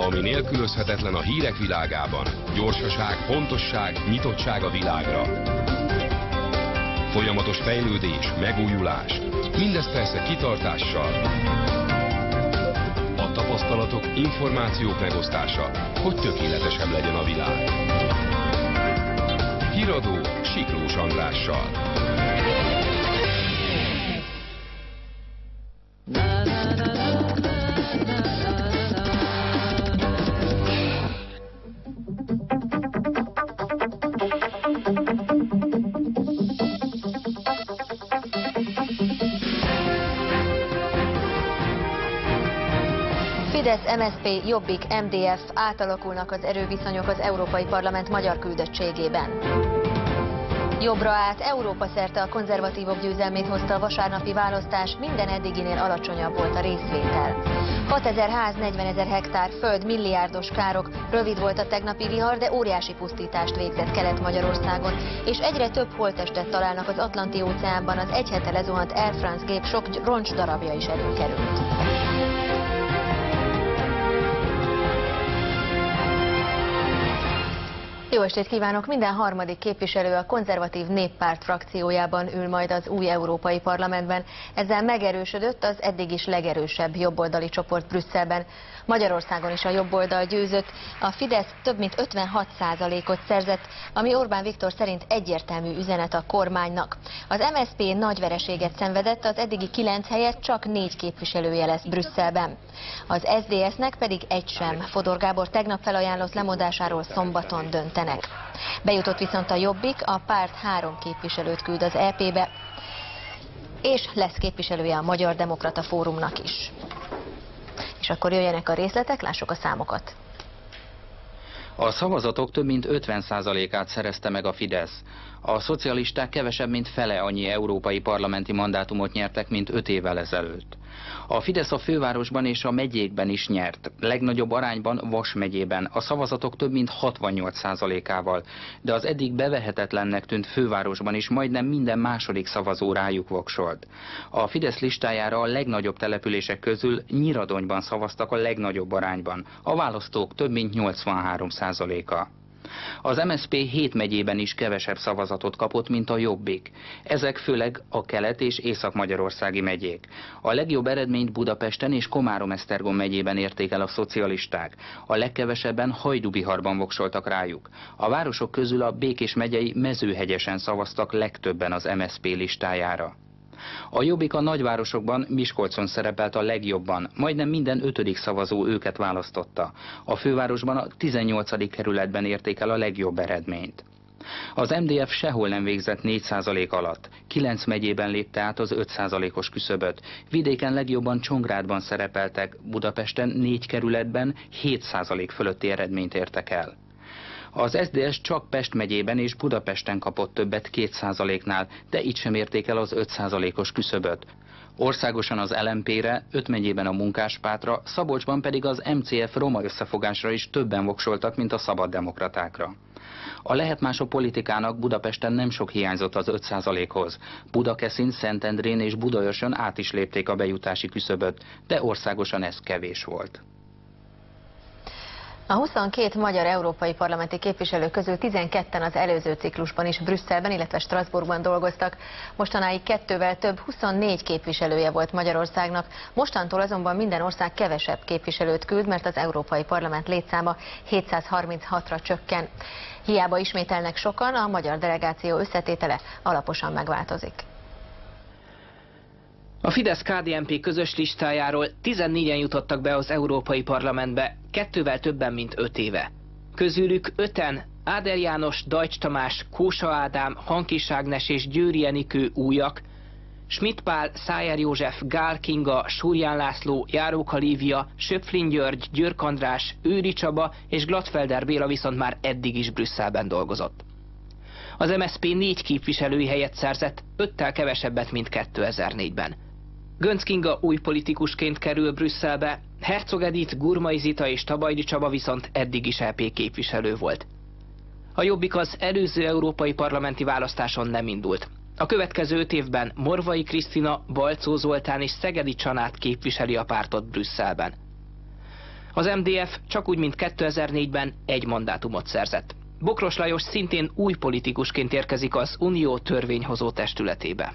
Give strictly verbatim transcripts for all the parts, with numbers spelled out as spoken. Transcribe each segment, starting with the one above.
ami nélkülözhetetlen a hírek világában. Gyorsaság, pontosság, nyitottság a világra. Folyamatos fejlődés, megújulás. Mindez persze kitartással. A tapasztalatok, információk megosztása, hogy tökéletesebb legyen a világ. Híradó Siklós Andrással. Fidesz, em es zé pé, Jobbik, em dé ef átalakulnak az erőviszonyok az Európai Parlament magyar küldöttségében. Jobbra állt, Európa szerte a konzervatívok győzelmét hozta a vasárnapi választás, minden eddiginél alacsonyabb volt a részvétel. hatezer ház, negyvenezer hektár föld, milliárdos károk, rövid volt a tegnapi vihar, de óriási pusztítást végzett Kelet-Magyarországon, és egyre több holttestet találnak az Atlanti-óceánban, az egy hete lezuhant Air France gép sok roncs darabja is előkerült. Jó estét kívánok! Minden harmadik képviselő a Konzervatív Néppárt frakciójában ül majd az új Európai Parlamentben. Ezzel megerősödött az eddig is legerősebb jobboldali csoport Brüsszelben. Magyarországon is a jobboldal győzött. A Fidesz több mint ötvenhat százalékot szerzett, ami Orbán Viktor szerint egyértelmű üzenet a kormánynak. Az em es zé pé nagy vereséget szenvedett, az eddigi kilenc helyett csak négy képviselője lesz Brüsszelben. Az es zé dé es-nek pedig egy sem. Fodor Gábor tegnap felajánlott lemondásáról szombaton döntenek. Bejutott viszont a Jobbik, a párt három képviselőt küld az é pébe, és lesz képviselője a Magyar Demokrata Fórumnak is. És akkor jöjjenek a részletek, lássuk a számokat. A szavazatok több mint ötven százalékát szerezte meg a Fidesz. A szocialisták kevesebb, mint fele annyi európai parlamenti mandátumot nyertek, mint öt évvel ezelőtt. A Fidesz a fővárosban és a megyékben is nyert, legnagyobb arányban Vas megyében, a szavazatok több mint hatvannyolc százalékával, de az eddig bevehetetlennek tűnt fővárosban is majdnem minden második szavazó rájuk voksolt. A Fidesz listájára a legnagyobb települések közül Nyiradonyban szavaztak a legnagyobb arányban, a választók több mint nyolcvanhárom százaléka. Az em es zé pé hét megyében is kevesebb szavazatot kapott, mint a Jobbik. Ezek főleg a kelet- és észak-magyarországi megyék. A legjobb eredményt Budapesten és Komárom-Esztergom megyében érték el a szocialisták. A legkevesebben Hajdúbiharban voksoltak rájuk. A városok közül a Békés megyei Mezőhegyesen szavaztak legtöbben az em es zé pé listájára. A Jobbik a nagyvárosokban, Miskolcon szerepelt a legjobban, majdnem minden ötödik szavazó őket választotta. A fővárosban a tizennyolcadik kerületben érték el a legjobb eredményt. Az em dé ef sehol nem végzett négy százalék alatt, kilenc megyében lépte át az öt százalékos küszöböt, vidéken legjobban Csongrádban szerepeltek, Budapesten négy kerületben hét százalék fölötti eredményt értek el. Az es zé dé es csak Pest megyében és Budapesten kapott többet két százaléknál, de itt sem érték el az öt százalékos küszöböt. Országosan az el em pére, öt megyében a Munkáspártra, Szabolcsban pedig az em cé ef roma összefogásra is többen voksoltak, mint a szabaddemokratákra. A lehet mások politikának Budapesten nem sok hiányzott az öt százalékhoz. Budakeszin, Szentendrén és Budaörsön át is lépték a bejutási küszöböt, de országosan ez kevés volt. A huszonkét magyar európai parlamenti képviselő közül tizenketten az előző ciklusban is Brüsszelben, illetve Strasbourgban dolgoztak. Mostanáig kettővel több, huszonnégy képviselője volt Magyarországnak. Mostantól azonban minden ország kevesebb képviselőt küld, mert az Európai Parlament létszáma hétszázharminchatra csökken. Hiába ismételnek sokan, a magyar delegáció összetétele alaposan megváltozik. A Fidesz-ká dé en pé közös listájáról tizennégyen jutottak be az Európai Parlamentbe, kettővel többen, mint öt éve. Közülük öten, Áder János, Deutsch Tamás, Kósa Ádám, Hankis Ágnes és Győri Enikő újak, Schmidt Pál, Szájer József, Gál Kinga, Súrján László, Járóka Lívia, Söpflin György, Györk András, Őri Csaba és Glattfelder Béla viszont már eddig is Brüsszelben dolgozott. Az em es zé pé négy képviselői helyet szerzett, öttel kevesebbet, mint kétezer-négyben. Göncz Kinga új politikusként kerül Brüsszelbe, Herzog Edith, Gurmai Zita és Tabajdi Csaba viszont eddig is é pé képviselő volt. A Jobbik az előző európai parlamenti választáson nem indult. A következő öt évben Morvai Krisztina, Balczó Zoltán és Szegedi Csanát képviseli a pártot Brüsszelben. Az em dé ef csak úgy, mint kétezer-négyben egy mandátumot szerzett. Bokros Lajos szintén új politikusként érkezik az Unió törvényhozó testületébe.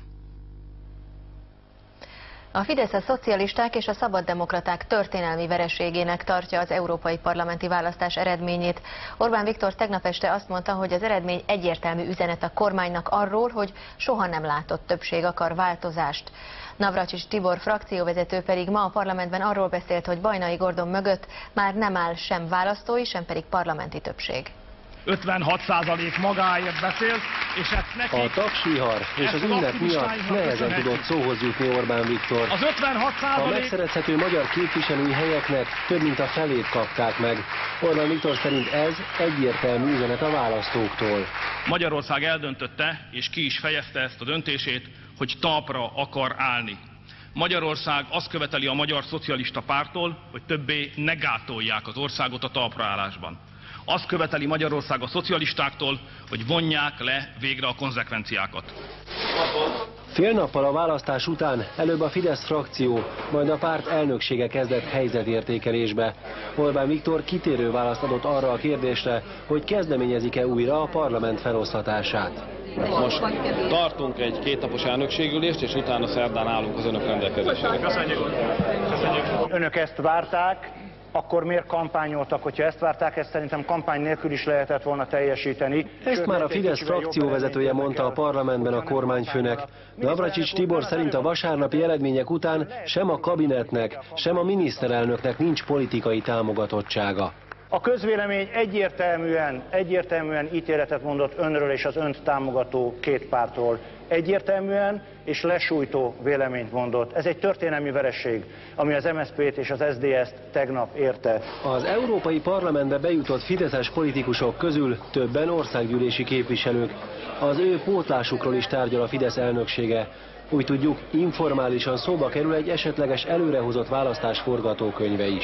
A Fidesz a szocialisták és a szabaddemokraták történelmi vereségének tartja az európai parlamenti választás eredményét. Orbán Viktor tegnap este azt mondta, hogy az eredmény egyértelmű üzenet a kormánynak arról, hogy soha nem látott többség akar változást. Navracsics Tibor frakcióvezető pedig ma a parlamentben arról beszélt, hogy Bajnai Gordon mögött már nem áll sem választói, sem pedig parlamenti többség. ötvenhat százalék magáért beszélt, és ezt neki... A tapsvihar és az ünnep miatt nehezen tudott szóhoz jutni Orbán Viktor. Az ötvenhat százalék... A megszerezhető magyar képviselői helyeknek több mint a felét kapták meg. Orbán Viktor szerint ez egyértelmű üzenet a választóktól. Magyarország eldöntötte, és ki is fejezte ezt a döntését, hogy talpra akar állni. Magyarország azt követeli a Magyar Szocialista Párttól, hogy többé ne gátolják az országot a talpraállásban. Azt követeli Magyarország a szocialistáktól, hogy vonják le végre a konzekvenciákat. Fél nappal a választás után előbb a Fidesz frakció, majd a párt elnöksége kezdett helyzetértékelésbe. Orbán Viktor kitérő választ adott arra a kérdésre, hogy kezdeményezik-e újra a parlament feloszlatását. Most tartunk egy kétnapos elnökségülést, és utána szerdán állunk az önök rendelkezésére. Köszönjük. Köszönjük. Önök ezt várták, akkor miért kampányoltak? Hogyha ezt várták, ezt szerintem kampány nélkül is lehetett volna teljesíteni. Ezt már a Fidesz frakcióvezetője mondta a parlamentben a kormányfőnek. Navracsics Tibor szerint a vasárnapi eredmények után sem a kabinetnek, sem a miniszterelnöknek nincs politikai támogatottsága. A közvélemény egyértelműen, egyértelműen ítéletet mondott önről és az önt támogató két pártról. Egyértelműen és lesújtó véleményt mondott. Ez egy történelmi vereség, ami az em es zé pét és az es zé dé es-t tegnap érte. Az Európai Parlamentbe bejutott fideszes politikusok közül többen országgyűlési képviselők. Az ő pótlásukról is tárgyal a Fidesz elnöksége. Úgy tudjuk, informálisan szóba kerül egy esetleges előrehozott választás forgatókönyve is.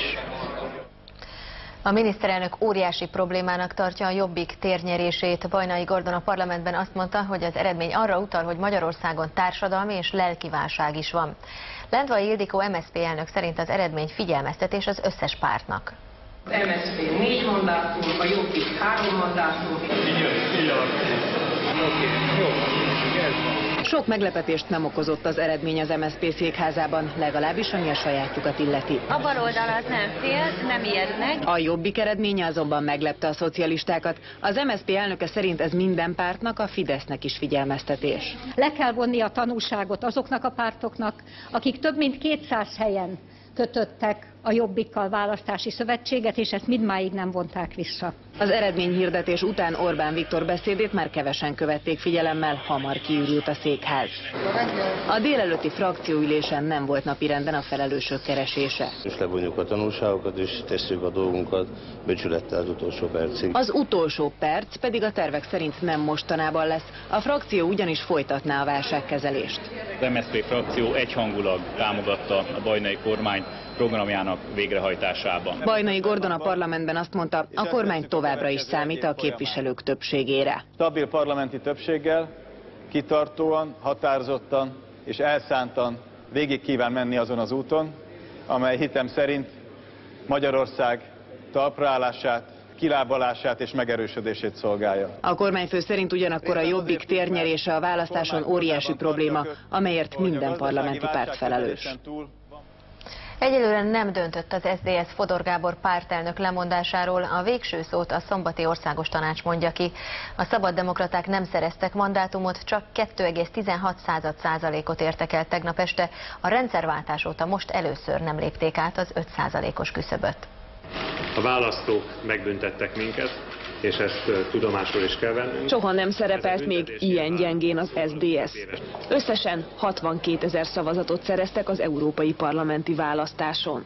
A miniszterelnök óriási problémának tartja a Jobbik térnyerését. Bajnai Gordon a parlamentben azt mondta, hogy az eredmény arra utal, hogy Magyarországon társadalmi és lelki válság is van. Lendvai Ildikó em es zé pé elnök szerint az eredmény figyelmeztetés az összes pártnak. Az em es zé pé négy mandátum, a Jobbik három mandátum. Sok meglepetést nem okozott az eredmény az em es zé pé székházában, legalábbis ami a sajátjukat illeti. A baloldal az nem fél, nem ijed meg. A Jobbik eredménye azonban meglepte a szocialistákat. Az em es zé pé elnöke szerint ez minden pártnak, a Fidesznek is figyelmeztetés. Le kell vonni a tanulságot azoknak a pártoknak, akik több mint kétszáz helyen kötöttek a Jobbikkal választási szövetséget, és ezt mindmáig nem vonták vissza. Az eredményhirdetés után Orbán Viktor beszédét már kevesen követték figyelemmel, hamar kiürült a székház. A délelőtti frakcióülésen nem volt napirenden a felelősök keresése. És levonjuk a tanulságokat, és tesszük a dolgunkat becsülettel az utolsó percig. Az utolsó perc pedig a tervek szerint nem mostanában lesz. A frakció ugyanis folytatná a válságkezelést. Az em es zé pé frakció egyhangulag támogatta a bajnai kormány programjának végrehajtásában. Bajnai Gordon a parlamentben azt mondta, a kormány továbbra is számít a képviselők többségére. Stabil parlamenti többséggel, kitartóan, határozottan és elszántan végig kíván menni azon az úton, amely hitem szerint Magyarország talpraállását, kilábalását és megerősödését szolgálja. A kormányfő szerint ugyanakkor a Jobbik térnyerése a választáson óriási probléma, amelyért minden parlamenti párt felelős. Egyelőre nem döntött az es zé dé es Fodor Gábor pártelnök lemondásáról, a végső szót a szombati országos tanács mondja ki. A szabaddemokraták nem szereztek mandátumot, csak kettő egész tizenhat százalékot értek el tegnap este, a rendszerváltás óta most először nem lépték át az öt százalékos küszöböt. A választók megbüntettek minket, és ezt tudomásul is kell vennünk. Soha nem szerepelt még ilyen gyengén az es zé dé es. Összesen hatvankétezer szavazatot szereztek az európai parlamenti választáson.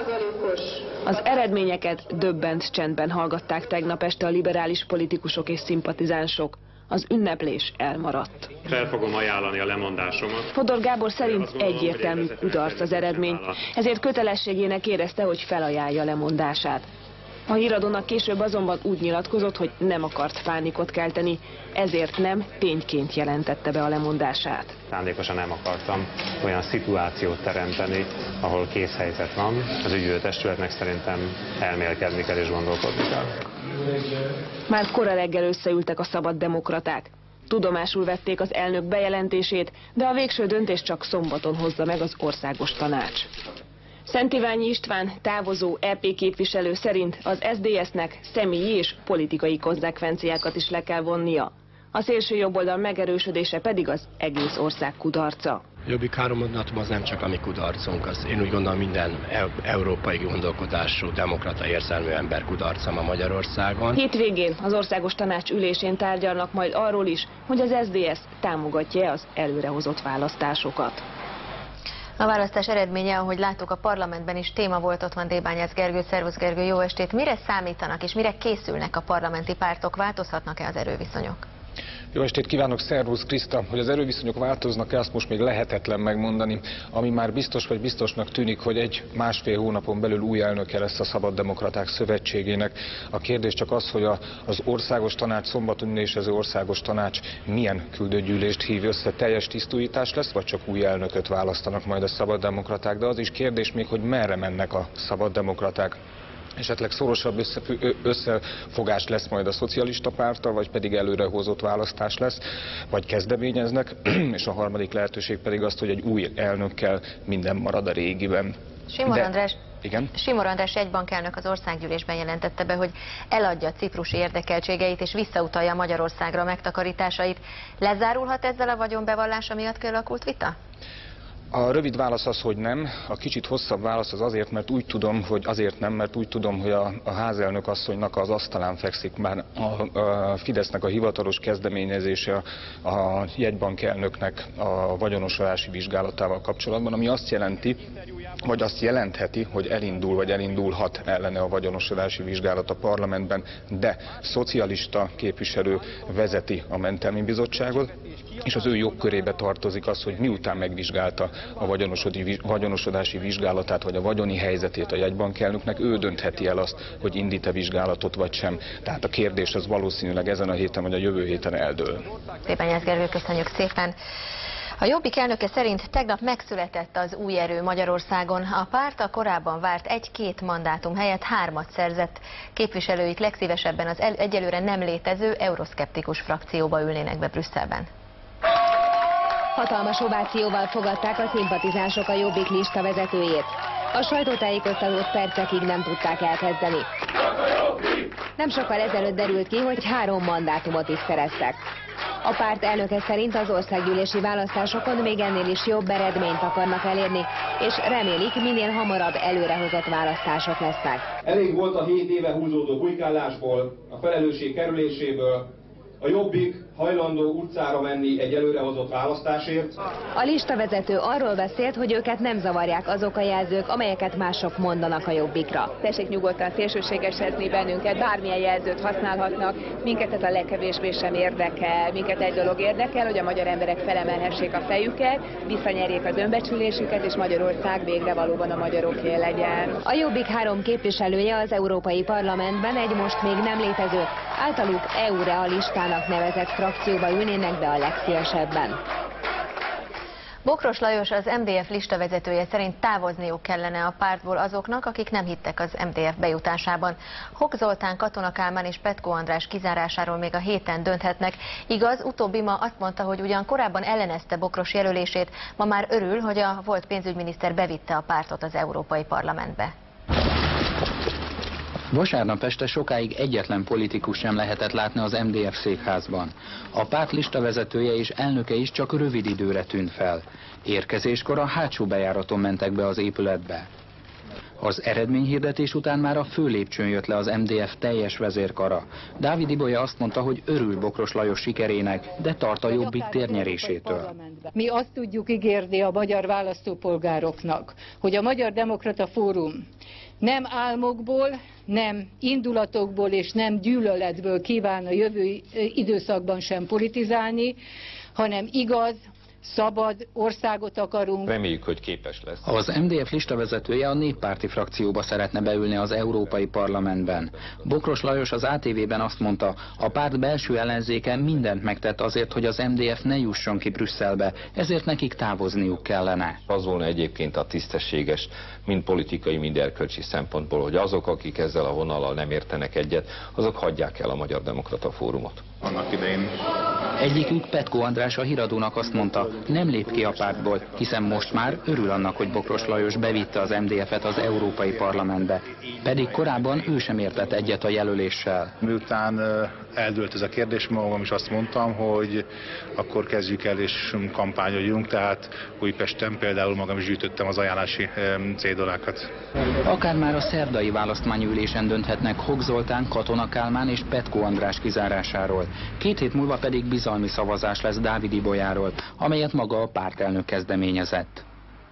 Az eredményeket döbbent csendben hallgatták tegnap este a liberális politikusok és szimpatizánsok. Az ünneplés elmaradt. Fel fogom ajánlani a lemondásomat. Fodor Gábor szerint egyértelmű kudarc az eredmény, ezért kötelességének érezte, hogy felajánlja lemondását. A híradónak később azonban úgy nyilatkozott, hogy nem akart pánikot kelteni, ezért nem tényként jelentette be a lemondását. Szándékosan nem akartam olyan szituációt teremteni, ahol készhelyzet van. Az ügyvőtestületnek szerintem elmélkedni kell és gondolkodni kell. Már kora reggel összeültek a szabaddemokraták. Tudomásul vették az elnök bejelentését, de a végső döntést csak szombaton hozza meg az Országos Tanács. Szent Iványi István, távozó é pé képviselő szerint az es zé dé es-nek személyi és politikai konzekvenciákat is le kell vonnia. A szélső jobboldal megerősödése pedig az egész ország kudarca. Jobbik három mandátum az nem csak a mi kudarcunk, az én úgy gondolom minden európai gondolkodású, demokrata érzelmű ember kudarca ma Magyarországon. Hétvégén az Országos Tanács ülésén tárgyalnak majd arról is, hogy az es zé dé es támogatja az előrehozott választásokat. A választás eredménye, ahogy láttuk, a parlamentben is téma volt. Ott van Débányász Gergő. Szervusz Gergő, jó estét! Mire számítanak és mire készülnek a parlamenti pártok? Változhatnak-e az erőviszonyok? Jó estét kívánok, szervusz Kriszta! Hogy az erőviszonyok változnak-e, azt most még lehetetlen megmondani. Ami már biztos vagy biztosnak tűnik, hogy egy másfél hónapon belül új elnöke lesz a Szabaddemokraták Szövetségének. A kérdés csak az, hogy a, az Országos Tanács, szombaton ülésező Országos Tanács milyen küldőgyűlést hív össze, teljes tisztújítás lesz, vagy csak új elnököt választanak majd a szabaddemokraták. De az is kérdés még, hogy merre mennek a szabaddemokraták. Esetleg szorosabb összefogás lesz majd a szocialista párttal, vagy pedig előrehozott választás lesz, vagy kezdeményeznek, és a harmadik lehetőség pedig azt, hogy egy új elnökkel minden marad a régiben. Simor De... András, Igen? Simor András jegybankelnök az országgyűlésben jelentette be, hogy eladja a ciprusi érdekeltségeit és visszautalja Magyarországra a megtakarításait. Lezárulhat ezzel a vagyonbevallása miatt kialakult vita? A rövid válasz az, hogy nem. A kicsit hosszabb válasz az azért, mert úgy tudom, hogy azért nem, mert úgy tudom, hogy a, a házelnök asszonynak az asztalán fekszik már a, a Fidesznek a hivatalos kezdeményezése a jegybankelnöknek a vagyonosolási vizsgálatával kapcsolatban, ami azt jelenti, vagy azt jelentheti, hogy elindul, vagy elindulhat ellene a vagyonosodási vizsgálat a parlamentben, de szocialista képviselő vezeti a mentelmi bizottságot, és az ő jogkörébe tartozik az, hogy miután megvizsgálta a vagyonosodási vizsgálatát, vagy a vagyoni helyzetét a jegybankelnöknek, ő döntheti el azt, hogy indít-e vizsgálatot vagy sem. Tehát a kérdés az valószínűleg ezen a héten, vagy a jövő héten eldől. Débányász Gergő, köszönjük szépen! A Jobbik elnöke szerint tegnap megszületett az új erő Magyarországon. A párt a korábban várt egy-két mandátum helyett hármat szerzett. Képviselőik legszívesebben az egyelőre nem létező euroszkeptikus frakcióba ülnének be Brüsszelben. Hatalmas ovációval fogadták a szimpatizánsok a Jobbik lista vezetőjét. A sajtótájékoztatót percekig nem tudták elkezdeni. Nem sokkal ezelőtt derült ki, hogy három mandátumot is szereztek. A párt elnöke szerint az országgyűlési választásokon még ennél is jobb eredményt akarnak elérni, és remélik, minél hamarabb előrehozott választások lesznek. Elég volt a hét éve húzódó bujkálásból, a felelősség kerüléséből. A Jobbik hajlandó utcára menni egy előrehozott választásért. A listavezető arról beszélt, hogy őket nem zavarják azok a jelzők, amelyeket mások mondanak a Jobbikra. Tessék nyugodtan szélsőségesedni bennünket, bármilyen jelzőt használhatnak, minket ez a legkevésbé sem érdekel. Minket egy dolog érdekel, hogy a magyar emberek felemelhessék a fejüket, visszanyerjék az önbecsülésüket, és Magyarország végre valóban a magyaroké legyen. A Jobbik három képviselője az Európai Parlamentben egy most még nem létező, általuk é u-realistának nevezett frakcióba ülnének be a legszívesebben. Bokros Lajos, az em dé ef listavezetője szerint távozniuk kellene a pártból azoknak, akik nem hittek az em dé ef bejutásában. Hok Zoltán, Katona Kálmán és Petkó András kizárásáról még a héten dönthetnek. Igaz, utóbbi ma azt mondta, hogy ugyan korábban ellenezte Bokros jelölését, ma már örül, hogy a volt pénzügyminiszter bevitte a pártot az Európai Parlamentbe. Vasárnap este sokáig egyetlen politikus sem lehetett látni az em dé ef székházban. A párt listavezetője és elnöke is csak rövid időre tűnt fel. Érkezéskor a hátsó bejáraton mentek be az épületbe. Az eredményhirdetés után már a főlépcsőn jött le az em dé ef teljes vezérkara. Dávid Ibolya azt mondta, hogy örül Bokros Lajos sikerének, de tart a Jobbik térnyerésétől. Mi azt tudjuk ígérni a magyar választópolgároknak, hogy a Magyar Demokrata Fórum nem álmokból, nem indulatokból és nem gyűlöletből kíván a jövő időszakban sem politizálni, hanem igaz, szabad országot akarunk. Reméljük, hogy képes lesz. Az em dé ef listavezetője a néppárti frakcióba szeretne beülni az Európai Parlamentben. Bokros Lajos az á té vében azt mondta, a párt belső ellenzéke mindent megtett azért, hogy az em dé ef ne jusson ki Brüsszelbe, ezért nekik távozniuk kellene. Az volna egyébként a tisztességes, mind politikai, mind erkölcsi szempontból, hogy azok, akik ezzel a vonallal nem értenek egyet, azok hagyják el a Magyar Demokrata Fórumot. Annak idején. Egyikük, Petkó András a Híradónak azt mondta, nem lép ki a pártból, hiszen most már örül annak, hogy Bokros Lajos bevitte az em dé ef-et az Európai Parlamentbe. Pedig korábban ő sem értett egyet a jelöléssel. Miután eldőlt ez a kérdés, magam is azt mondtam, hogy akkor kezdjük el és kampányoljunk, tehát Újpesten például magam is gyűjtöttem az ajánlási cédulákat. Akár már a szerdai választmányülésen dönthetnek Hok Zoltán, Katona Kálmán és Petkó András kizárásáról. Két hét múlva pedig bizalmi szavazás lesz Dávid Ibolyáról, amelyet maga a pártelnök kezdeményezett.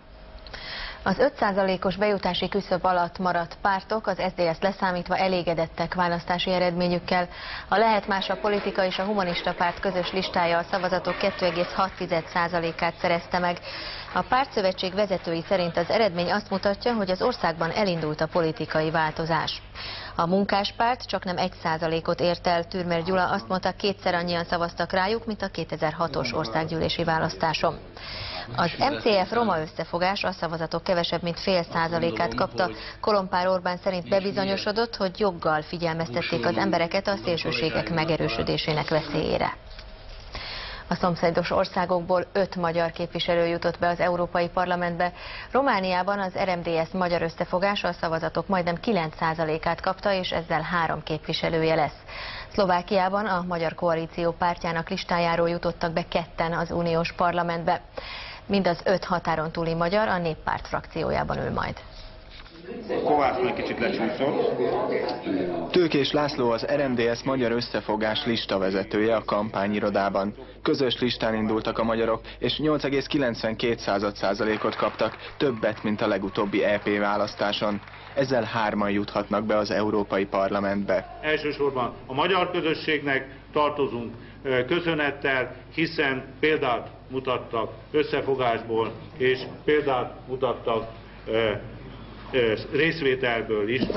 Az öt százalékos bejutási küszöb alatt maradt pártok, az es zé dé es leszámítva elégedettek választási eredményükkel. A Lehet Más, a Politika és a Humanista Párt közös listája a szavazatok két egész hat százalékát szerezte meg. A pártszövetség vezetői szerint az eredmény azt mutatja, hogy az országban elindult a politikai változás. A Munkáspárt csaknem egy százalékot ért el, Türmer Gyula azt mondta, kétszer annyian szavaztak rájuk, mint a kétezer-hatos országgyűlési választáson. Az em cé ef Roma Összefogás a szavazatok kevesebb, mint fél százalékát kapta. Kolompár Orbán szerint bebizonyosodott, hogy joggal figyelmeztették az embereket a szélsőségek megerősödésének veszélyére. A szomszédos országokból öt magyar képviselő jutott be az Európai Parlamentbe. Romániában az er em dé es Magyar Összefogás a szavazatok majdnem kilenc százalékát kapta, és ezzel három képviselője lesz. Szlovákiában a Magyar Koalíció pártjának listájáról jutottak be ketten az uniós parlamentbe. Mind az öt határon túli magyar a Néppárt frakciójában ül majd. Kovács egy kicsit lecsúszott. Tőkés László az er em dé es Magyar Összefogás listavezetője a kampányirodában. Közös listán indultak a magyarok, és nyolc egész kilencvenkét százalékot kaptak, többet, mint a legutóbbi é pé választáson. Ezzel hárman juthatnak be az Európai Parlamentbe. Elsősorban a magyar közösségnek tartozunk köszönettel, hiszen példát mutattak összefogásból, és példát mutattak részvételből is.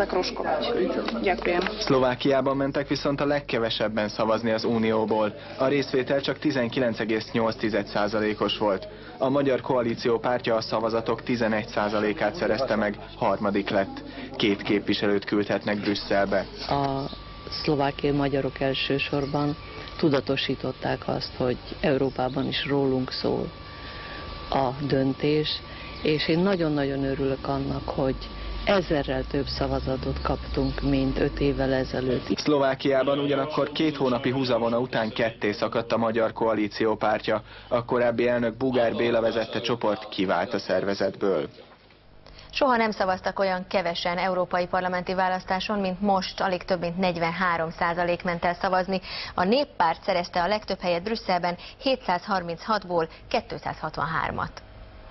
Szlovákiában mentek viszont a legkevesebben szavazni az Unióból. A részvétel csak tizenkilenc egész nyolc százalékos volt. A Magyar Koalíció pártja a szavazatok tizenegy százalékát szerezte meg, harmadik lett. Két képviselőt küldhetnek Brüsszelbe. A szlovákiai magyarok elsősorban tudatosították azt, hogy Európában is rólunk szól a döntés, és én nagyon-nagyon örülök annak, hogy ezerrel több szavazatot kaptunk, mint öt évvel ezelőtt. Szlovákiában ugyanakkor két hónapi húzavona után ketté szakadt a Magyar Koalíció pártja. A korábbi elnök Bugár Béla vezette csoport kivált a szervezetből. Soha nem szavaztak olyan kevesen európai parlamenti választáson, mint most, alig több mint negyvenhárom százalék ment el szavazni. A Néppárt szerezte a legtöbb helyet Brüsszelben, hétszázharminchatból kétszázhatvanhármat.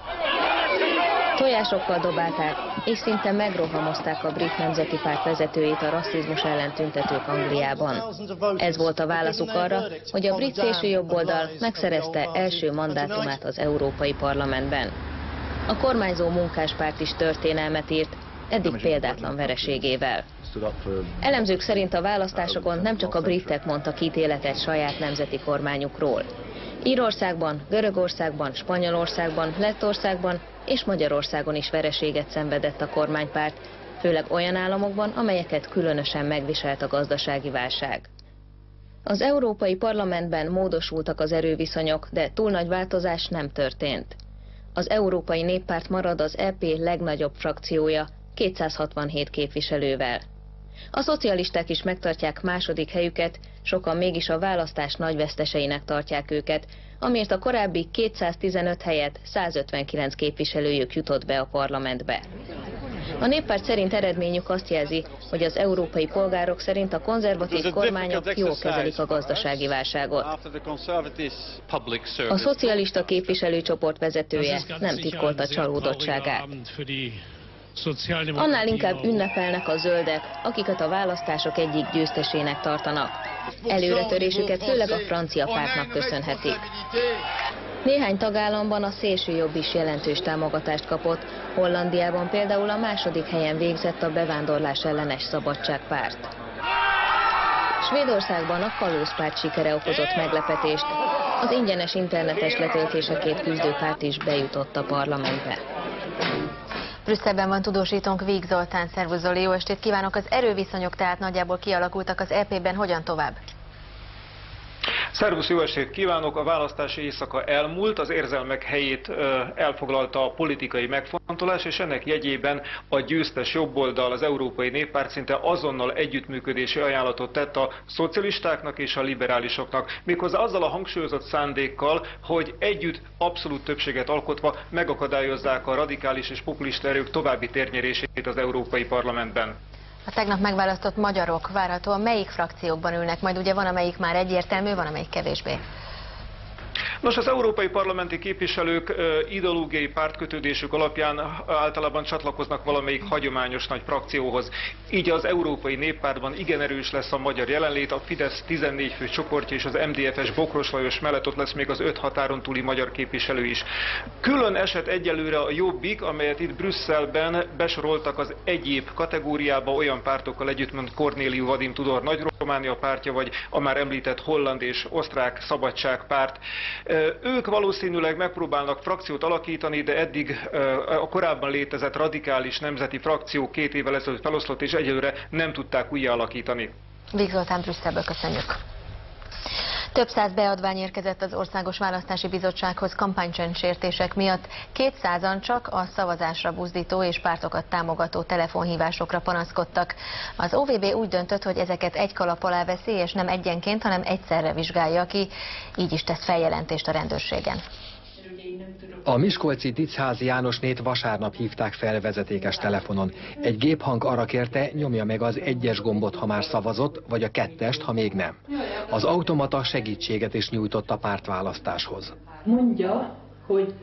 Tojásokkal dobálták, és szinte megrohamozták a brit nemzeti párt vezetőjét a rasszizmus ellen tüntetők Angliában. Ez volt a válaszuk arra, hogy a brit szélsőjobboldal megszerezte első mandátumát az Európai Parlamentben. A kormányzó Munkáspárt is történelmet írt, eddig példátlan vereségével. Elemzők szerint a választásokon nem csak a britek mondtak ítéletet saját nemzeti kormányukról. Írországban, Görögországban, Spanyolországban, Lettországban és Magyarországon is vereséget szenvedett a kormánypárt, főleg olyan államokban, amelyeket különösen megviselt a gazdasági válság. Az Európai Parlamentben módosultak az erőviszonyok, de túl nagy változás nem történt. Az Európai Néppárt marad az é pé legnagyobb frakciója, kétszázhatvanhét képviselővel. A szocialisták is megtartják második helyüket, sokan mégis a választás nagy veszteseinek tartják őket, amiért a korábbi kétszáztizenöt helyett százötvenkilenc képviselőjük jutott be a parlamentbe. A Néppárt szerint eredményük azt jelzi, hogy az európai polgárok szerint a konzervatív kormányok jól kezelik a gazdasági válságot. A szocialista képviselőcsoport vezetője nem titkolta csalódottságát. Annál inkább ünnepelnek a zöldek, akiket a választások egyik győztesének tartanak. Előretörésüket főleg a francia pártnak köszönhetik. Néhány tagállamban a szélsőjobb is jelentős támogatást kapott. Hollandiában például a második helyen végzett a bevándorlás ellenes szabadságpárt. Svédországban a kalózpárt sikere okozott meglepetést. Az ingyenes internetes letöltésekért küzdő párt is bejutott a parlamentbe. Brüsszelben van tudósítónk, Víg Zoltán. Szervusz Zoli, jó estét kívánok! Az erőviszonyok tehát nagyjából kialakultak az é pében, hogyan tovább? Szervusz, jó estét kívánok! A választási éjszaka elmúlt, az érzelmek helyét elfoglalta a politikai megfontolás, és ennek jegyében a győztes jobboldal, az Európai Néppárt szinte azonnal együttműködési ajánlatot tett a szocialistáknak és a liberálisoknak. Méghozzá azzal a hangsúlyozott szándékkal, hogy együtt abszolút többséget alkotva megakadályozzák a radikális és populista erők további térnyerését az Európai Parlamentben. A tegnap megválasztott magyarok várhatóan melyik frakciókban ülnek? Majd ugye van, amelyik már egyértelmű, van, amelyik kevésbé. Nos, az európai parlamenti képviselők ideológiai pártkötődésük alapján általában csatlakoznak valamelyik hagyományos nagy frakcióhoz. Így az Európai Néppártban igen erős lesz a magyar jelenlét, a Fidesz tizennégy fő csoportja és az em dé ef es Bokros Lajos mellett ott lesz még az öt határon túli magyar képviselő is. Külön eset egyelőre a Jobbik, amelyet itt Brüsszelben besoroltak az egyéb kategóriába olyan pártokkal együtt, mint Kornéliu Vadim Tudor Nagy-Románia pártja, vagy a már említett holland és osztrák szabadságpárt. Ők valószínűleg megpróbálnak frakciót alakítani, de eddig a korábban létezett radikális nemzeti frakció két évvel ezelőtt feloszlott, és egyelőre nem tudták újjá alakítani. Víg Zoltán, Brüsszelből köszönjük. Több száz beadvány érkezett az Országos Választási Bizottsághoz kampánycsöndsértések miatt. kétszázan csak a szavazásra buzdító és pártokat támogató telefonhívásokra panaszkodtak. Az o vé bé úgy döntött, hogy ezeket egy kalap alá veszi, és nem egyenként, hanem egyszerre vizsgálja ki. Így is tesz feljelentést a rendőrségen. A miskolci Diczházi Jánosnét vasárnap hívták fel vezetékes telefonon. Egy géphang arra kérte, nyomja meg az egyes gombot, ha már szavazott, vagy a kettest, ha még nem. Az automata segítséget is nyújtott a pártválasztáshoz. Mondja, hogy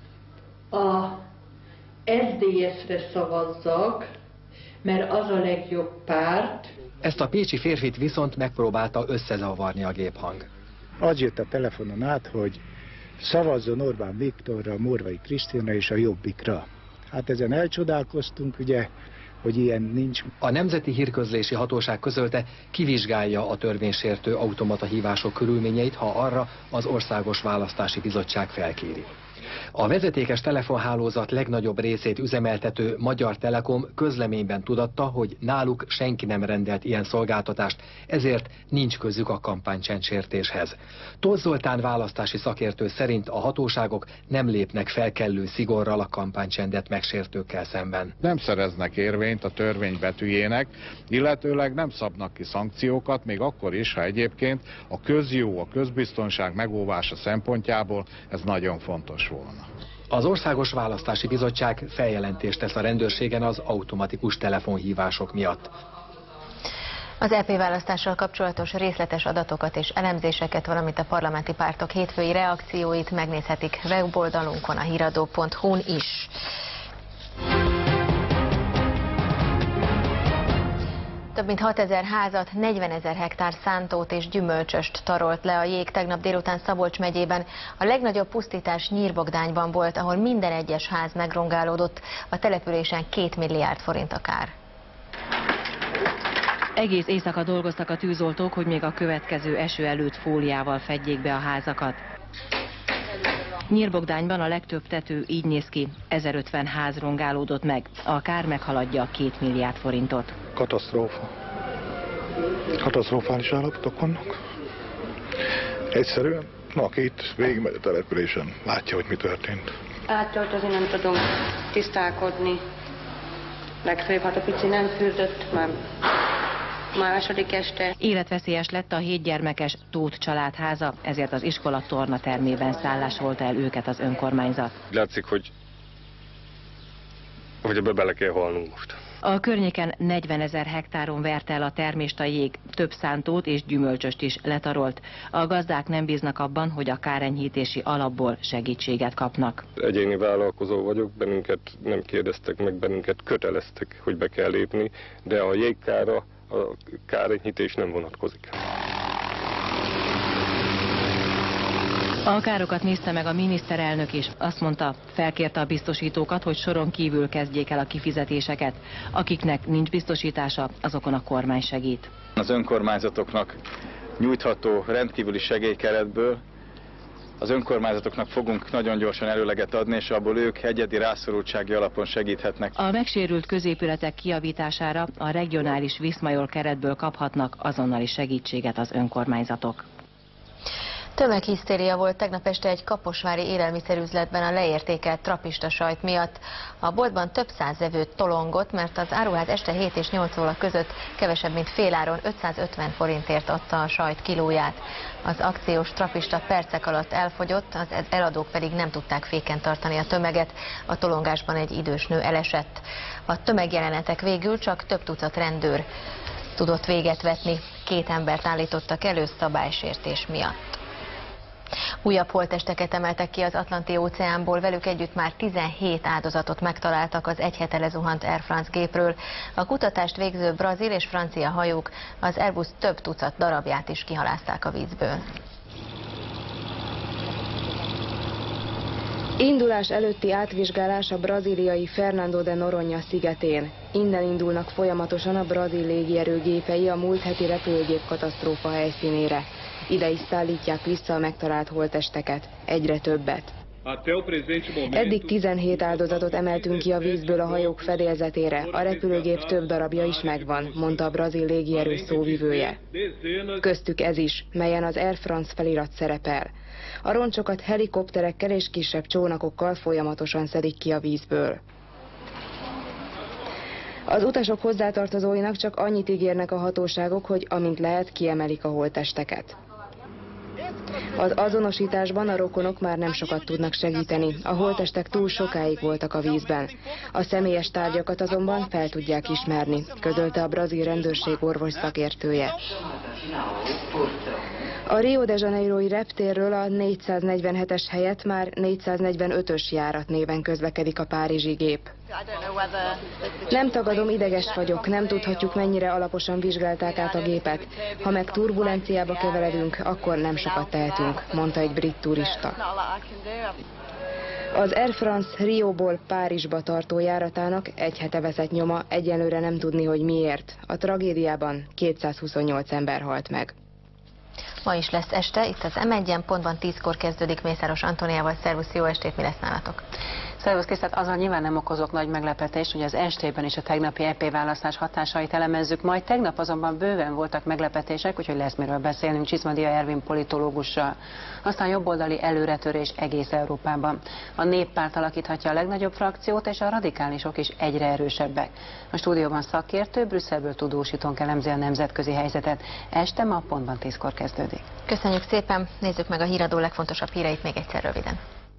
a es dé es-re szavazzak, mert az a legjobb párt. Ezt a pécsi férfit viszont megpróbálta összezavarni a géphang. Az jött a telefonon át, hogy szavazzon Orbán Viktorra, Morvai Krisztina és a Jobbikra. Hát ezen elcsodálkoztunk, ugye, hogy ilyen nincs. A Nemzeti Hírközlési Hatóság közölte, kivizsgálja a törvénysértő automata hívások körülményeit, ha arra az Országos Választási Bizottság felkéri. A vezetékes telefonhálózat legnagyobb részét üzemeltető Magyar Telekom közleményben tudatta, hogy náluk senki nem rendelt ilyen szolgáltatást, ezért nincs közük a kampánycsendsértéshez. Tóth Zoltán választási szakértő szerint a hatóságok nem lépnek fel kellő szigorral a kampánycsendet megsértőkkel szemben. Nem szereznek érvényt a törvény betűjének, illetőleg nem szabnak ki szankciókat, még akkor is, ha egyébként a közjó, a közbiztonság megóvása szempontjából ez nagyon fontos volna. Az Országos Választási Bizottság feljelentést tesz a rendőrségen az automatikus telefonhívások miatt. Az é pé választással kapcsolatos részletes adatokat és elemzéseket, valamint a parlamenti pártok hétfői reakcióit megnézhetik weboldalunkon, a híradó pont hu-n is. Több mint hatezer házat, negyvenezer hektár szántót és gyümölcsöst tarolt le a jég tegnap délután Szabolcs megyében. A legnagyobb pusztítás Nyírbogdányban volt, ahol minden egyes ház megrongálódott. A településen két milliárd forint a kár. Egész éjszaka dolgoztak a tűzoltók, hogy még a következő eső előtt fóliával fedjék be a házakat. Nyírbogdányban a legtöbb tető így néz ki, ezerötven ház rongálódott meg. A kár meghaladja a két milliárd forintot. Katasztrófa. Katasztrofális állapotok vannak. Egyszerűen, aki itt végigmegy a településen, látja, hogy mi történt. Átöltözni nem tudom tisztálkodni. Legfőbb, hát a pici nem fürdött, már második este. Életveszélyes lett a hét gyermekes Tóth családháza, ezért az iskola tornatermében szállásolta el őket az önkormányzat. Látszik, hogy, hogy ebbe bele kell halnunk most. A környéken negyvenezer hektáron verte el a termést a jég, több szántót és gyümölcsöst is letarolt. A gazdák nem bíznak abban, hogy a kárenyhítési alapból segítséget kapnak. Egyéni vállalkozó vagyok, bennünket nem kérdeztek meg, bennünket köteleztek, hogy be kell lépni, de a jégkára a kárenyhítés nem vonatkozik. A károkat nézte meg a miniszterelnök is. Azt mondta, felkérte a biztosítókat, hogy soron kívül kezdjék el a kifizetéseket. Akiknek nincs biztosítása, azokon a kormány segít. Az önkormányzatoknak nyújtható rendkívüli segélykeretből az önkormányzatoknak fogunk nagyon gyorsan előleget adni, és abból ők egyedi rászorultsági alapon segíthetnek. A megsérült középületek kijavítására a regionális Viszmajor keretből kaphatnak azonnali segítséget az önkormányzatok. Tömeghisztéria volt tegnap este egy kaposvári élelmiszerüzletben a leértékelt trapista sajt miatt. A boltban több száz vevő tolongott, mert az áruház este hét és nyolc óra között kevesebb mint féláron ötszázötven forintért adta a sajt kilóját. Az akciós trapista percek alatt elfogyott, az eladók pedig nem tudták féken tartani a tömeget. A tolongásban egy idős nő elesett. A tömegjelenetek végül csak több tucat rendőr tudott véget vetni. Két embert állítottak elő szabálysértés miatt. Újabb holttesteket emeltek ki az Atlanti-óceánból, velük együtt már tizenhét áldozatot megtaláltak az egy hete lezuhant Air France gépről. A kutatást végző brazil és francia hajók az Airbus több tucat darabját is kihalázták a vízből. Indulás előtti átvizsgálás a brazíliai Fernando de Noronha szigetén. Innen indulnak folyamatosan a brazil légierő gépei a múlt heti repülőgép katasztrófa helyszínére. Ide is szállítják vissza a megtalált holttesteket, egyre többet. Eddig tizenhét áldozatot emeltünk ki a vízből a hajók fedélzetére, a repülőgép több darabja is megvan, mondta a brazil légierő szóvivője. Köztük ez is, melyen az Air France felirat szerepel. A roncsokat helikopterekkel és kisebb csónakokkal folyamatosan szedik ki a vízből. Az utasok hozzátartozóinak csak annyit ígérnek a hatóságok, hogy amint lehet, kiemelik a holttesteket. Az azonosításban a rokonok már nem sokat tudnak segíteni, a holttestek túl sokáig voltak a vízben. A személyes tárgyakat azonban fel tudják ismerni, közölte a brazil rendőrség orvos szakértője. A Rio de Janeiroi reptérről a négyszáznegyvenhetes helyett már négyszáznegyvenötös járat néven közlekedik a párizsi gép. Nem tagadom, ideges vagyok, nem tudhatjuk, mennyire alaposan vizsgálták át a gépet. Ha meg turbulenciába keveredünk, akkor nem sokat tehetünk, mondta egy brit turista. Az Air France Rióból Párizsba tartó járatának egy hete veszett nyoma, egyelőre nem tudni, hogy miért. A tragédiában kétszázhuszonnyolc ember halt meg. Ma is lesz este, itt az em egyen, pontban tízkor kezdődik Mészáros Antóniával. Szervusz, jó estét, mi lesz nálatok? Szervusz Krisztát, azon nyilván nem okozok nagy meglepetést, hogy az estében is a tegnapi é pé választás hatásait elemezzük, majd tegnap azonban bőven voltak meglepetések, úgyhogy lesz miről beszélnünk Csizmadia Ervin politológussal. Aztán jobboldali előretörés egész Európában. A Néppárt alakíthatja a legnagyobb frakciót, és a radikálisok is egyre erősebbek. A stúdióban szakértő, Brüsszelből tudósítónk elemzi a nemzetközi helyzetet. Este ma pontban tízkor kezdődik. Köszönjük szépen, nézzük meg a híradó legfontosabb híreit még egyszer röviden.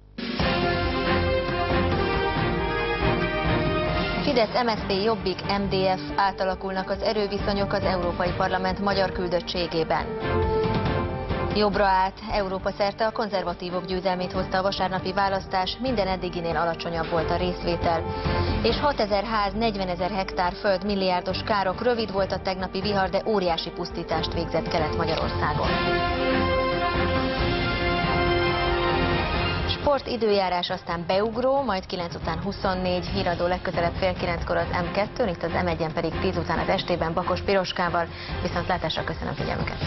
Fidesz, em es zé pé, Jobbik, em dé ef átalakulnak az erőviszonyok az Európai Parlament magyar küldöttségében. Jobbra állt, Európa szerte a konzervatívok győzelmét hozta a vasárnapi választás, minden eddiginél alacsonyabb volt a részvétel. És hatezer ház, negyvenezer hektár föld, milliárdos károk, rövid volt a tegnapi vihar, de óriási pusztítást végzett Kelet-Magyarországon. Sport, időjárás, aztán beugró, majd kilenc után huszonnégy, híradó legközelebb fél kilenckor az em kettőn, itt az em egyen pedig tíz után az estében Bakos Piroskával. Viszontlátásra, köszönöm figyelmüket!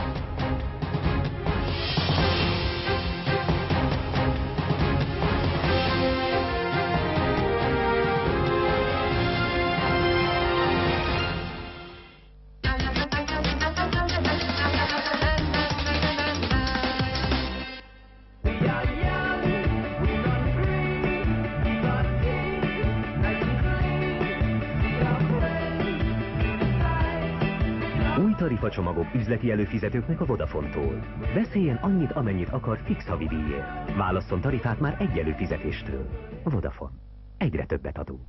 Tarifacsomagok üzleti előfizetőknek a Vodafone-tól. Beszéljen annyit, amennyit akar fix havi díjért. Válasszon tarifát már egy előfizetéstől. Vodafone. Egyre többet adunk.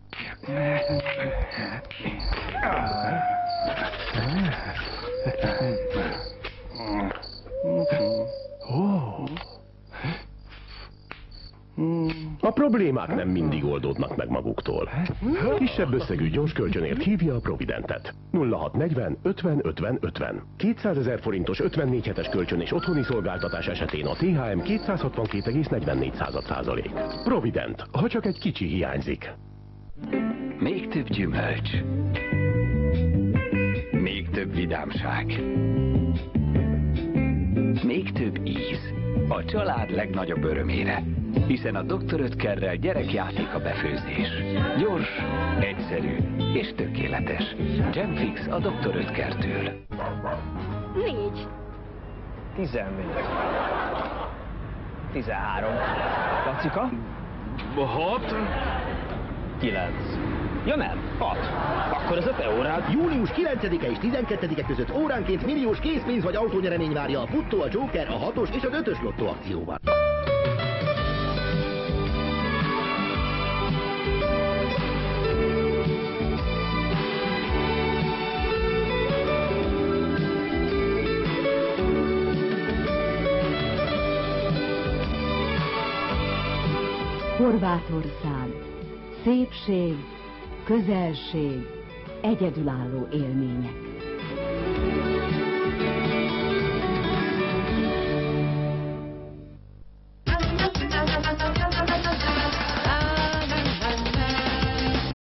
A problémák nem mindig oldódnak meg maguktól. Kisebb összegű gyors kölcsönért hívja a Providentet. nulla hat negyven ötven ötven ötven. kétszázezer forintos ötvennégy hetes kölcsön és otthoni szolgáltatás esetén a té há em kétszázhatvankét egész negyvennégy százalék. Provident, ha csak egy kicsi hiányzik. Még több gyümölcs. Még több vidámság. Még több íz. A család legnagyobb örömére. Hiszen a doktor Ötkerrel gyerekjáték a befőzés. Gyors, egyszerű és tökéletes. Gemfix a doktor Ötkertől. Négy. Tizennégy. Tizenhárom. Lacika? Hat. Kilenc. Ja nem, hat. Akkor ez öt órát. Július kilencedike és tizenkettedike között óránként milliós készpénz vagy autónyeremény várja a Futtó, a Joker, a hatos és az ötös lottó akcióban. Horvátország. Szépség, közelség, egyedülálló élmények.